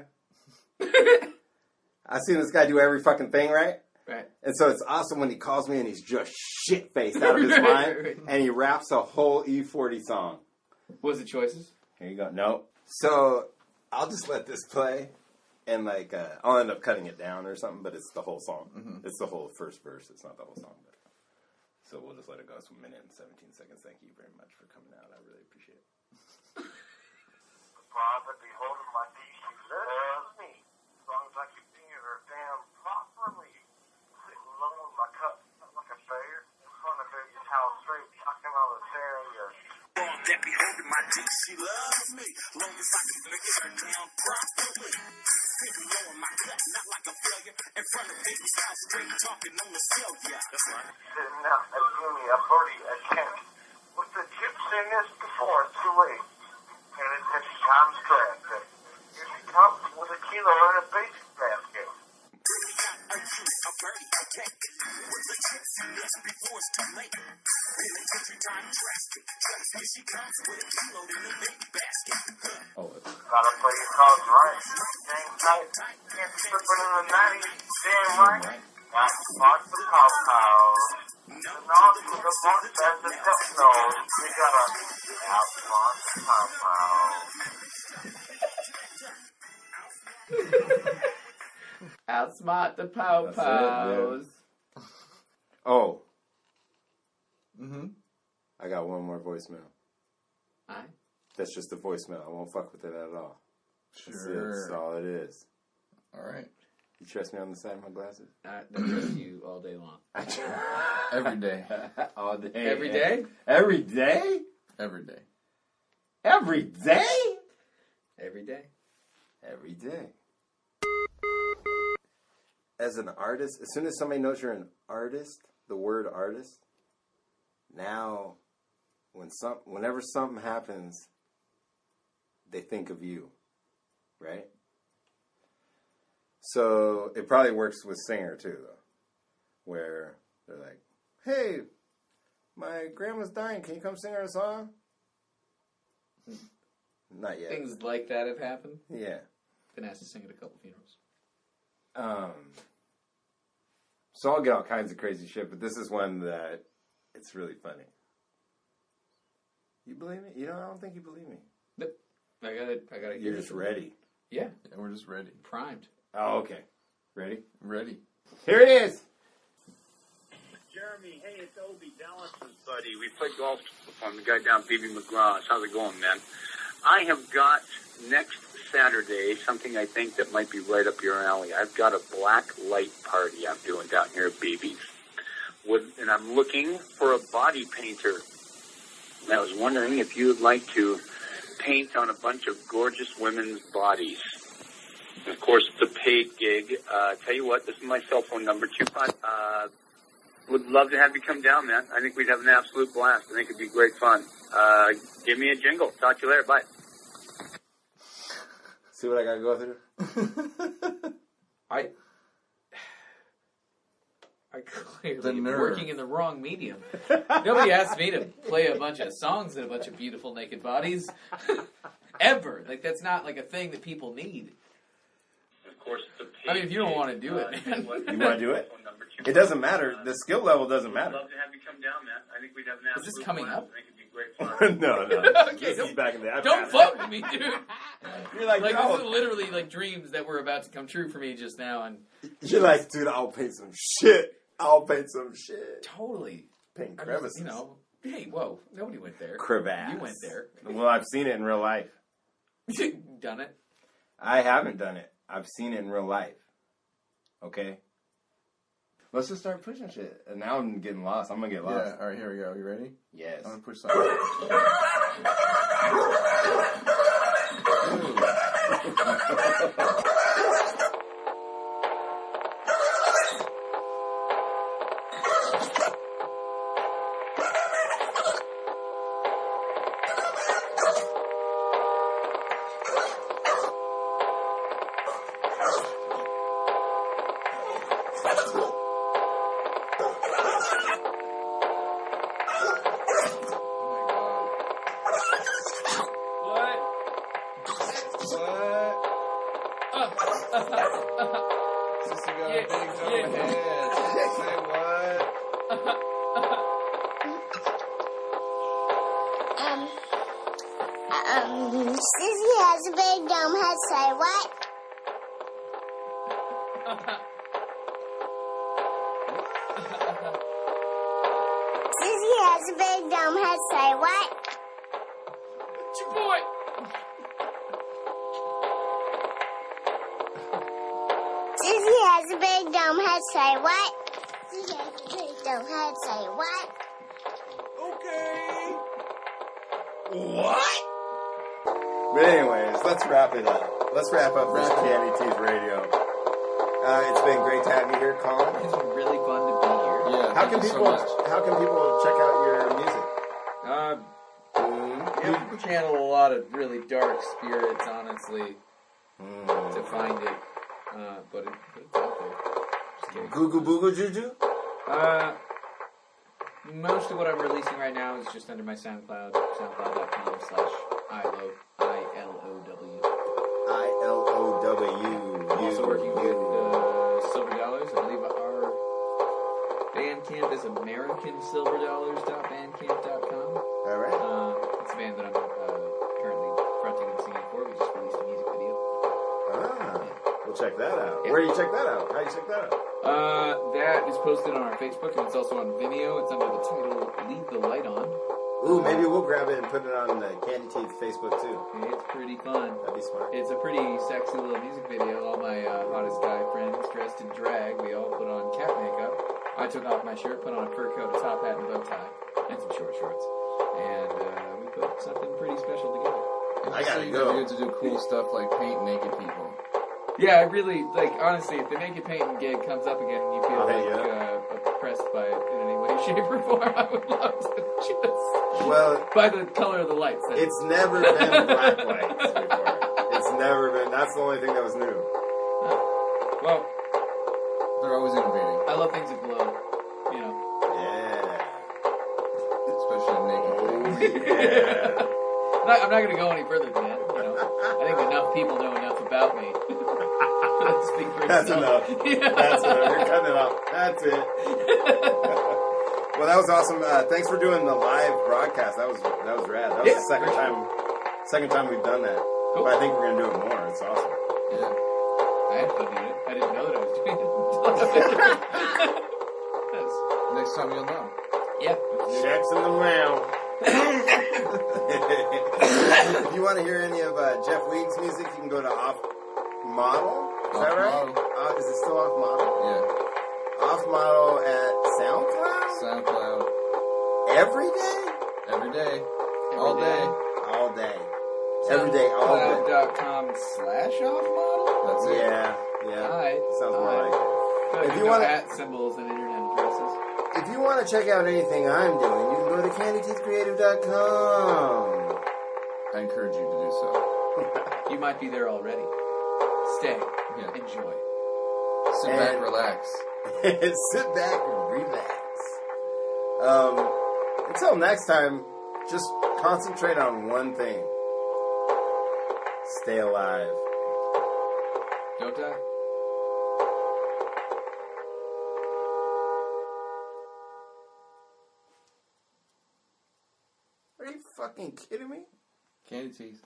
I've seen this guy do every fucking thing, right? Right. And so it's awesome when he calls me and he's just shit-faced out of his Right, mind, right. and he raps a whole E40 song. Was it choices? Here you go. Nope. So I'll just let this play, and like I'll end up cutting it down or something, but it's the whole song. Mhm. It's the whole first verse. It's not the whole song. But so we'll just let it go. It's 1 minute and 17 seconds. Thank you very much for coming out. I really appreciate it. Father, beholding my deed, she loves me. As long as I keep thinking her damn properly. Sitting alone with my cup like a bear in front of baby's house straight, knocking on the stereo. That beholding my dick, she loves me. Long as I keep making her down properly. Sitting low in my cut, not like a failure. In front of baby's house, straight talking on the cell, yeah. That's right. Sitting out at Jimmy, a birdie, a tent. With the chips in this before it's too late. And it's time's trash. Here she comes with a kilo and a basic basket. Pretty got a unit, a birdie, a cake. With the chips in this before it's too late. Penitentiary time, trash it. Here she comes with a kilo in a big basket. Oh, Gotta play your cards right. Dang tight. Can't be slipping in the 90s. Damn right. Got spots to pow. And on to the boat as the tip knows. We gotta outsmart the pow. Outsmart the pow That's it, pows. Oh, Mm-hmm. I got one more voicemail. Aye. That's just a voicemail. I won't fuck with it at all. That's it. Sure. That's all it is. All right. You trust me on the side of my glasses? I trust you all day long. Every day. All day. Every day? Every day? Every day. Every day? Every day. Every day. As an artist, as soon as somebody knows you're an artist, the word artist, now whenever something happens, they think of you, right? So it probably works with singer too, though, where they're like, "Hey, my grandma's dying. Can you come sing her a song?" Not yet. Things like that have happened. Yeah. Been asked to sing at a couple funerals. So I'll get all kinds of crazy shit, but this is one that it's really funny. You believe me? You know, I don't think you believe me. Nope. I got it. You're just ready. Yeah. Yeah, we're just ready. Primed. Oh, okay. Ready? Ready. Here it is. Jeremy, hey, it's Obi Dallas's buddy. We played golf on the guy down BB McGraw's. How's it going, man? I have got next Saturday something I think that might be right up your alley. I've got a black light party I'm doing down here at BB's. And I'm looking for a body painter. And I was wondering if you would like to paint on a bunch of gorgeous women's bodies. And of course, it's a paid gig. Tell you what, this is my cell phone number, 25. Would love to have you come down, man. I think we'd have an absolute blast. I think it'd be great fun. Give me a jingle. Talk to you later. Bye. See what I gotta go through? I clearly The am nerve. working in the wrong medium. Nobody asked me to play a bunch of songs and a bunch of beautiful naked bodies. Ever. Like, that's not like a thing that people need. Of course, it's a paid I mean, if you don't gig. want to do it, man. You want to do it? It doesn't matter. The skill level doesn't I'd matter. love to have you come down, man. I think we'd have an Is absolute this coming blast. up? I think it'd be great fun. No. Okay, This is back in the day. Don't fuck with me, dude. You're like, Like, no. this is literally like dreams that were about to come true for me just now, and You're like, dude, I'll paint some shit. totally. Paint I just, crevices. you know, hey, whoa, nobody went there. Crevasse. You went there. Well, I've seen it in real life. Done it. I haven't done it. I've seen it in real life. Okay? Let's just start pushing shit. And now I'm getting lost. I'm going to get lost. Yeah, all right, here we go. You ready? Yes. I'm going to push something. What? Sister got Yeah, a big jump yeah. ahead. Say what? Sissy has a big dumb head. Say what? Sissy has a big dumb head. Say what? It's your boy. Sissy has a big dumb head. Say what? Sissy has a big dumb head. Say what? Okay. What? But anyways, let's wrap it up. Let's wrap up this Candy Teeth Radio. It's been great to have you here, Colin. It's been really fun to be here. Yeah, How can thank you so people much. check out your music? You channel a lot of really dark spirits, honestly, to find it. But it's out there. Just kidding. Goo Goo Boo Goo Juju? Most of what I'm releasing right now is just under my SoundCloud, soundcloud.com/ILOW. check that out. Where do you check that out? How do you check that out? That is posted on our Facebook, and it's also on Vimeo. It's under the title "Leave the Light On." Ooh, maybe we'll grab it and put it on the Candy Teeth Facebook too. It's pretty fun. That'd be smart. It's a pretty sexy little music video. All my hottest guy friends dressed in drag. We all put on cat makeup. I took off my shirt, put on a fur coat, a top hat, and bow tie, and some short shorts. And we put something pretty special together. I gotta you go. get to do cool stuff like paint naked people. Yeah, I really, like, honestly, if the naked painting gig comes up again and you feel oppressed by it in any way, shape, or form, I would love to just... by the color of the lights. It's never been black lights before. It's never been. That's the only thing that was new. Well, they're always innovating. I love things that glow, you know. Yeah. Especially naked things. Yeah. I'm not going to go any further than that, you know. I think enough people know enough about me. Speak for That's enough. Yeah. That's enough. You're cutting it off. That's it. Well, that was awesome. Thanks for doing the live broadcast. That was rad. That was the second time we've done that. Cool. But I think we're gonna do it more. It's awesome. Yeah. I had fun doing it. I didn't know that I was doing it. Next time you'll know. Yeah. Checks in the mail. If you want to hear any of Jeff Weig's music, you can go to Off Model. Is that right? Is it still Off Model? Yeah. Off Model at SoundCloud? SoundCloud. Every day? Every day. All day. All day. Every day, all day. SoundCloud.com/offmodel? That's it. Yeah. Alright. Sounds more like it. If you want at symbols and internet addresses. If you want to check out anything I'm doing, you can go to CandyTeethCreative.com. I encourage you to do so. You might be there already. Stay. Yeah. Enjoy. Sit back, relax. Sit back and relax. Until next time, just concentrate on one thing. Stay alive. Don't die. Are you fucking kidding me? Candy teeth.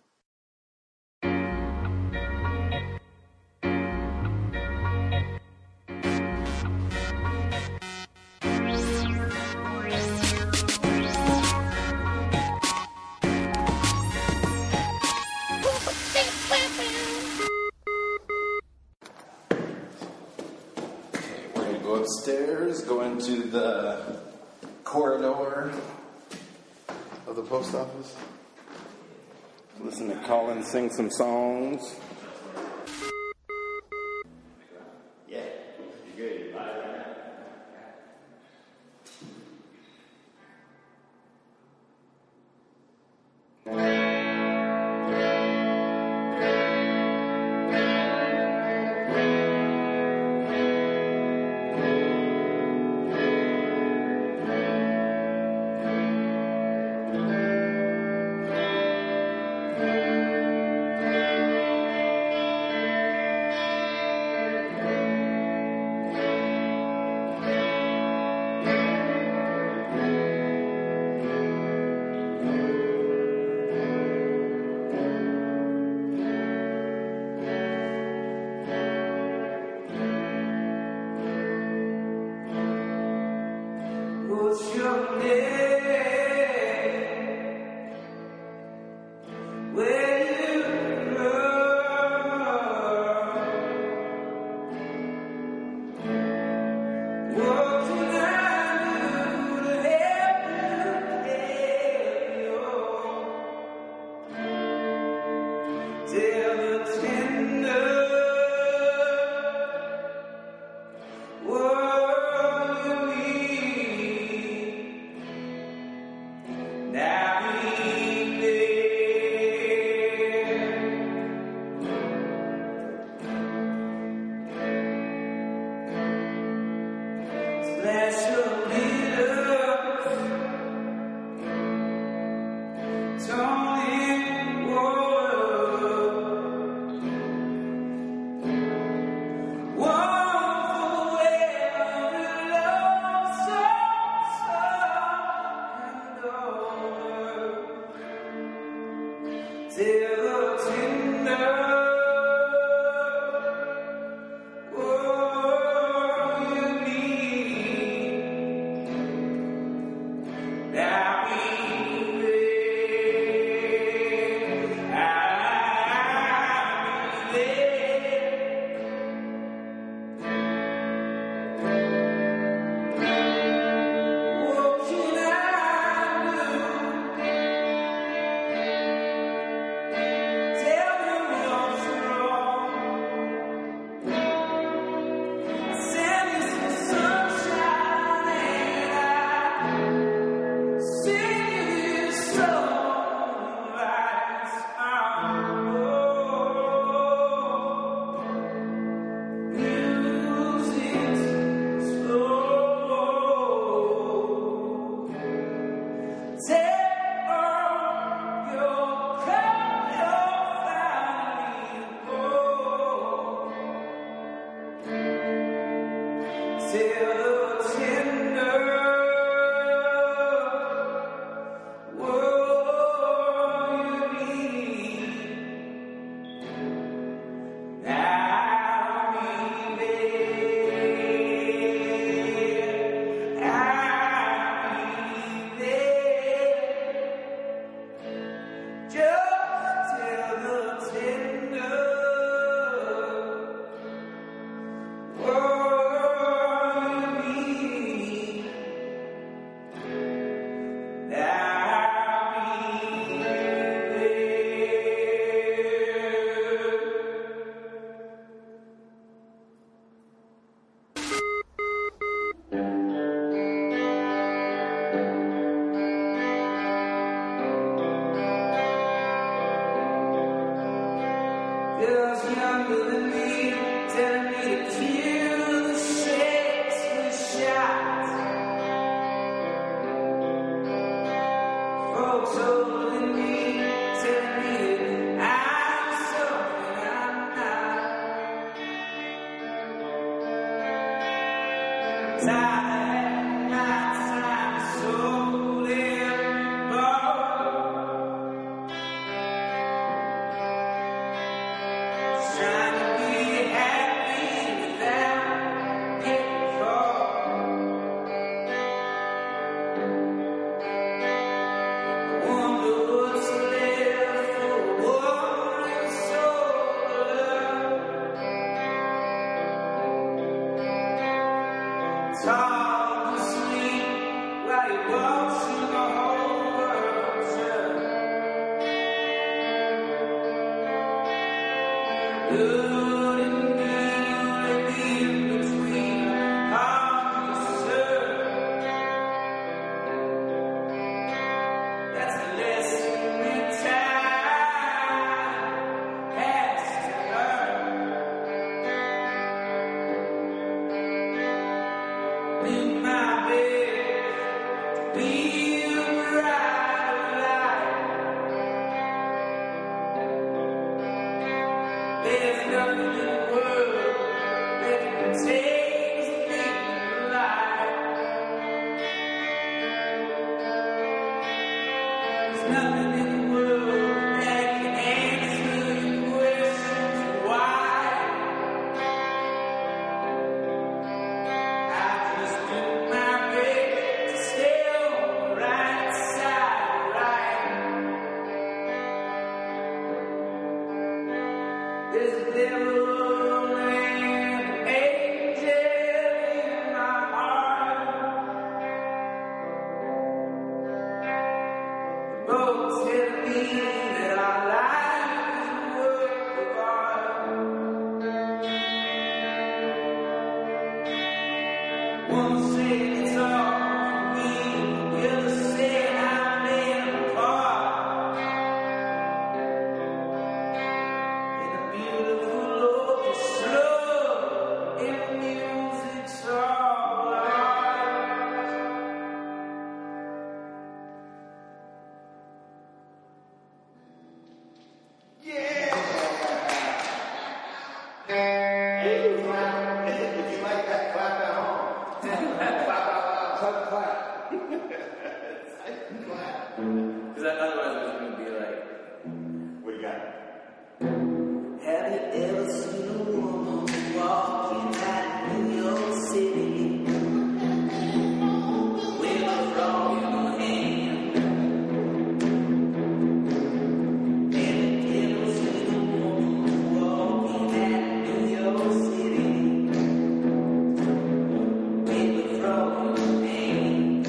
We're going to go upstairs, go into the corridor of the post office. Listen to Colin sing some songs. Yeah, you're good. What's your name? Where you from? What can I do to help you carry on? Tell the tender world you need. Now be there. Splash your glitters, turning water. One for every lonesome son and daughter. Till the tender Girls younger than me, telling me to kill the shakes with shots. Folks older than me, telling me that I'm something I'm not. Tired of nights I'm so trying to be happy without getting caught. I wonder what's left for a woman so love. It's hard to sleep while you're watching the whole world turn. Good indeed, only be in between arms to serve. That's a lesson that time has to learn. In my bed, be the bright light. There's nothing in the world that can take the feeling alive. There's nothing in the world that can answer your questions why. I just do my best to stay on the right side of right. There's a devil and an angel in my heart. Both tell me that our life is a work of art. One say it's all for me, the other say I'm playing a part. In a beautiful orchestra, in music's all ours. If you like that, clap at home. Clap out loud. Clap. Because otherwise it's going to be like, What do you got? have you ever seen a woman walking out New York City with a frog in her hand? Have you ever seen a woman walking out New York City with a frog in her hand?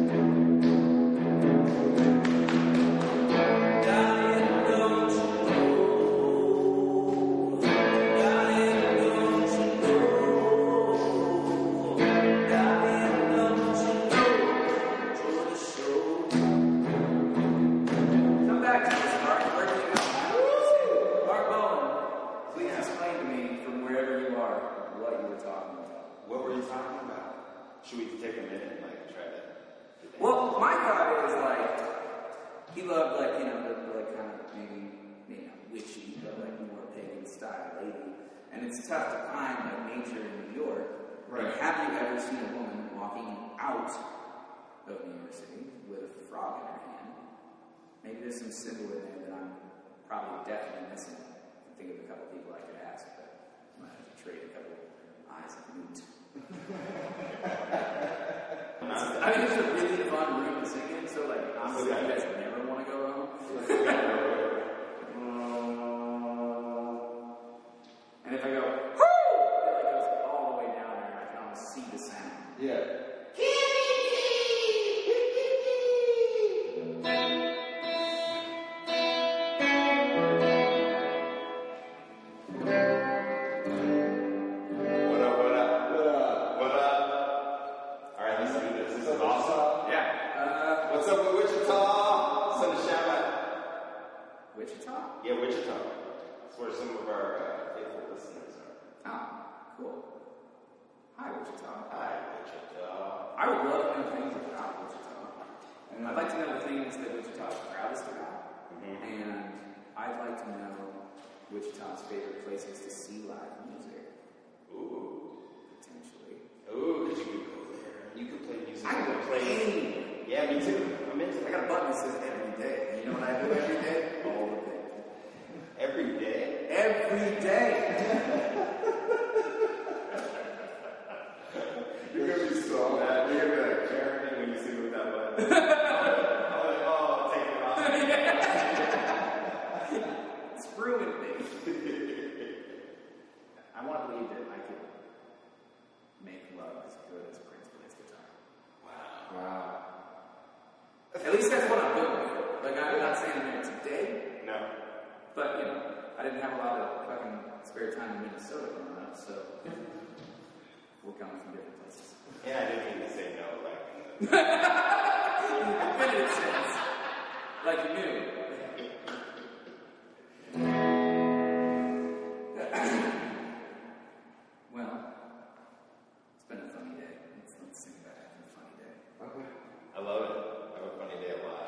Darling, don't you know? Darling, don't you know? Darling, don't you know? Enjoy the show. Come back to this Mark. Where did you go? Mark Bowen, please explain to me from wherever you are what you were talking about. What were you talking about? Should we take a minute and try to? Well, my thought is he loved the kind of maybe witchy, but more pagan style lady. And it's tough to find nature in New York. Right. But have you ever seen a woman walking out of New York City with a frog in her hand? Maybe there's some symbol in there that I'm probably definitely missing. I can think of a couple people I could ask, but I might have to trade a couple eyes of meat. I mean, it's a really fun room to sing in, so honestly, you guys never want to go home. And if I go, whoo! It goes all the way down there, and I can almost see the sound. Yeah. Yeah, Wichita. It's where some of our faithful listeners are. Oh, cool. Hi, Wichita. Hi, Wichita. I would love to know things about Wichita. And I'd like to know the things that Wichita is proudest about. And I'd like to know Wichita's favorite places to see live music. Ooh. Potentially. Ooh, because you could go there. You could play music. I could play. Yeah, me too. I'm into it. I got a button that says every day. You know what I do every day? All the day. Every day? Every day. You're going to be so mad. You're going to be like Jeremy when you see with that button. Oh, take it off. It's ruined me. I want to believe that I could make love as good as Prince plays guitar. Wow. At least that's what I'm going for. Like, I'm not saying I'm there today. No. But, you know, I didn't have a lot of fucking spare time in Minnesota growing up, so we're coming from different places. Yeah, I didn't mean to say no, like. Definitive sense. Like you knew. Well, it's been a funny day. Let's sing about having a funny day. Okay. I love it. Have a funny day a lot.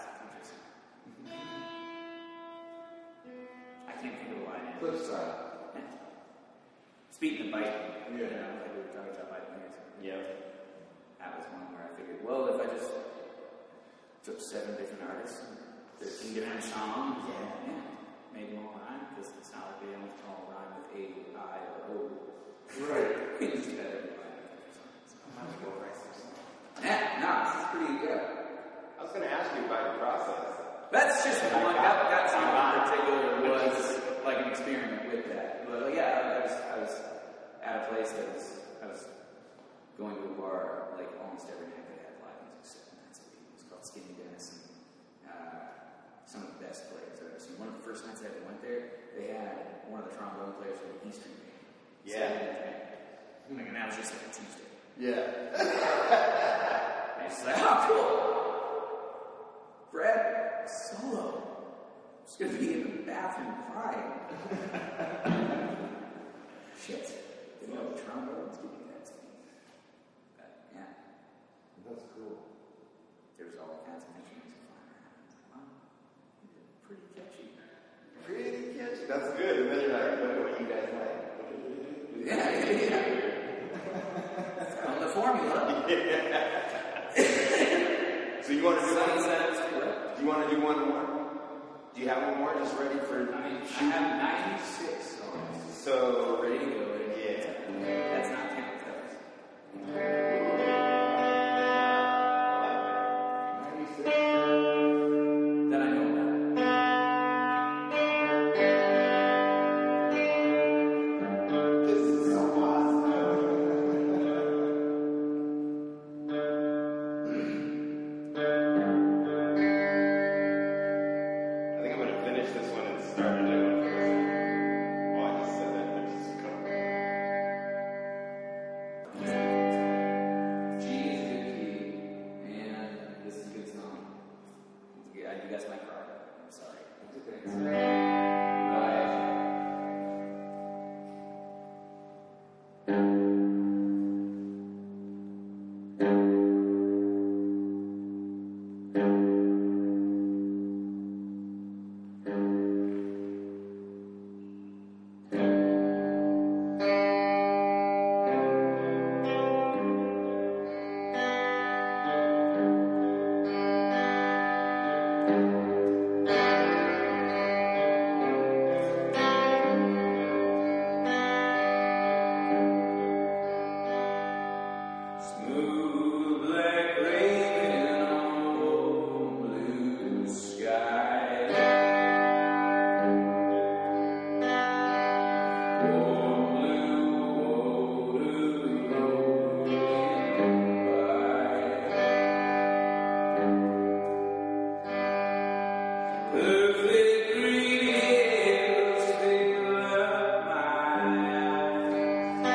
Cliffside. Speaking of biking, you know, like we were talking about biking here. Yeah. That was one where I figured, well, if I just took 7 different artists, 13 different songs, yeah, made them all rhyme, because it's not like they almost all rhyme with A, I, or O. Right. It's better than yeah, no, this is pretty good. I was going to ask you about your process. That's just one. That song in particular was like an experiment with that. But yeah, I was at a place that I was going to a bar like almost every night that had live music 7 nights a week. It was called Skinny Dennis, and some of the best players I've ever seen. One of the first nights I ever went there, they had one of the trombone players from the Eastern Band. Yeah. And that was just like a Tuesday. Yeah. I was like, oh, cool. Brad, solo. I'm just going to be in the bathroom crying. Shit. They know the trombones give me that to me. But, yeah. That's cool. There's all kinds of instruments flying around. Wow. Pretty catchy. Pretty catchy. That's good. And then you're like, look at what you guys like. Yeah. On the formula. So you want to do one? Do you want to do one more? Do you have one more just ready for? I mean, I have 96 songs. So ready to go. Yeah. That's not counting that I know about. This is so awesome. I think I'm going to finish this one and start a new one. Oh, I just said that. There's just a couple. G is a good key, and this is a good song. Yeah, you guys might cry. I'm sorry. Right. Smooth black raven on blue sky. Warm blue water rolling by. Perfect green hills fill up my eyes.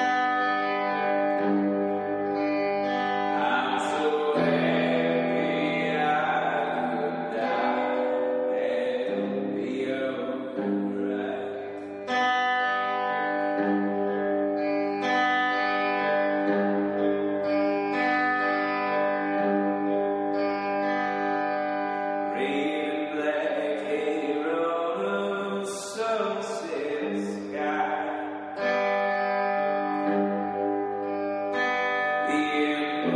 I'm so happy I could die and be alright. Raven black hair on a sunset sky. The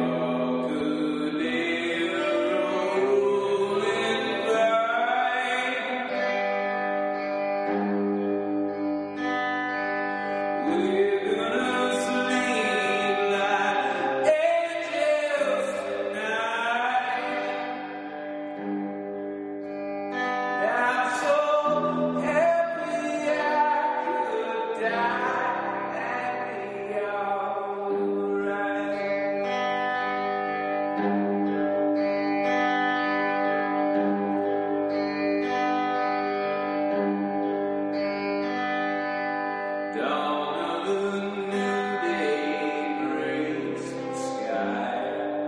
dawn of a new day breaks the sky.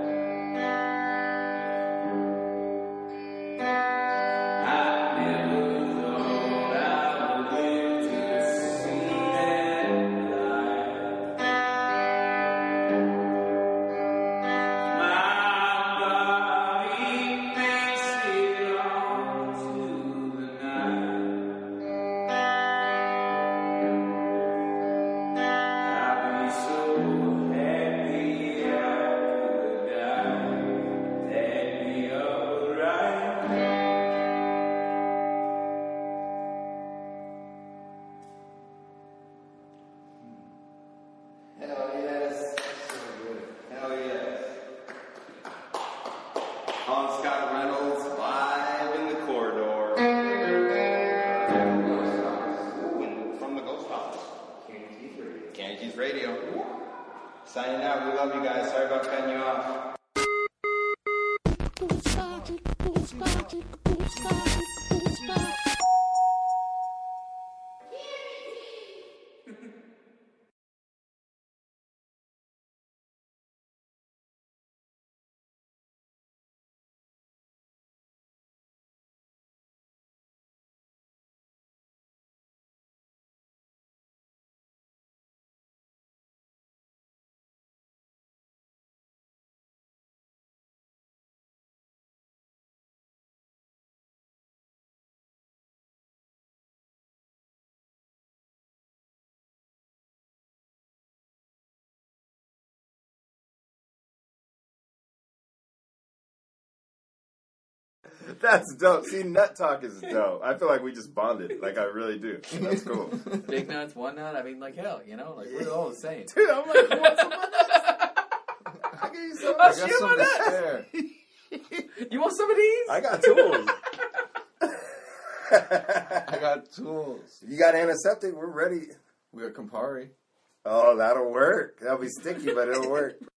I never thought I would live to see that light. My body makes it on to the night. Teeth Radio. Signing out. We love you guys. Sorry about cutting you off. That's dope. See, nut talk is dope. I feel like we just bonded. Like, I really do. That's cool. Big nuts, one nut. I mean, like hell, you know, like we're all the same. Dude, I'm like, you want some of nuts? I give you some. Oh, I got shit, some my to nuts. spare. You want some of these? I got tools. I got tools. You got antiseptic? We're ready. We got Campari. Oh, that'll work. That'll be sticky, but it'll work.